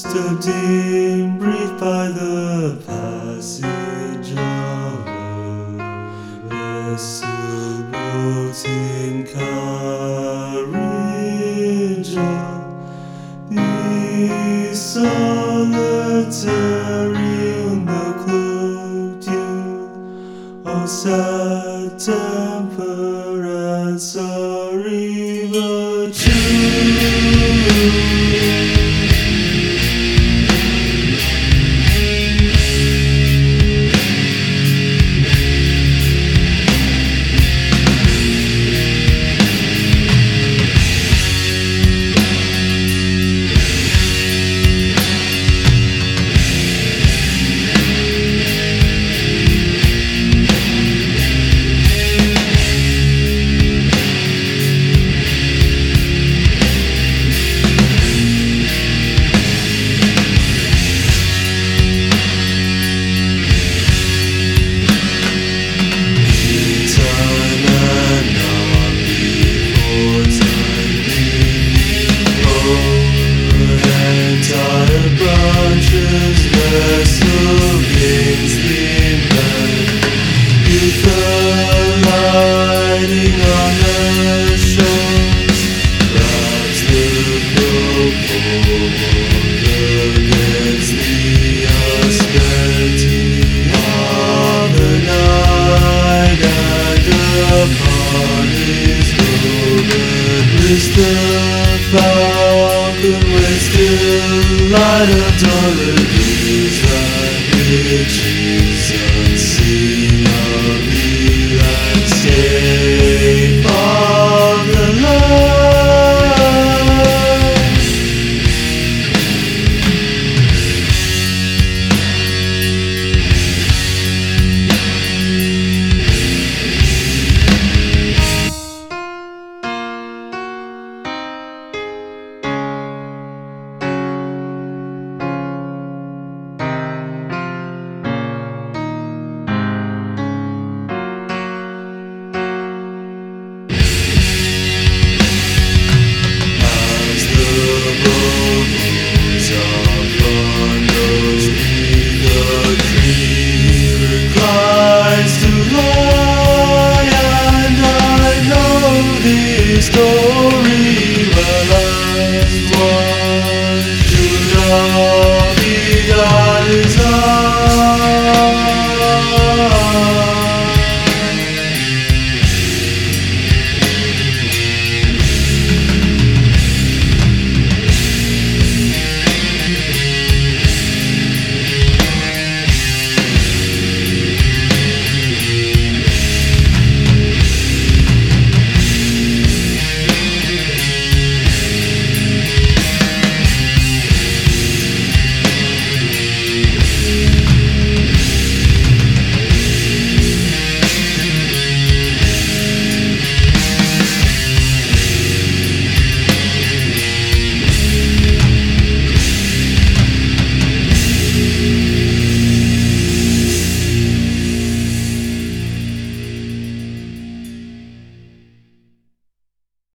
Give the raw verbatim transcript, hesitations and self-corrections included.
disturbed in breathed by the passage of a vessel boat in carriage of the solitary on the cloaked youth of sad temper and sorry but true. The falcon waits till light of dawn reveals that which is unseen of the landscape of the light. Story well as one should know.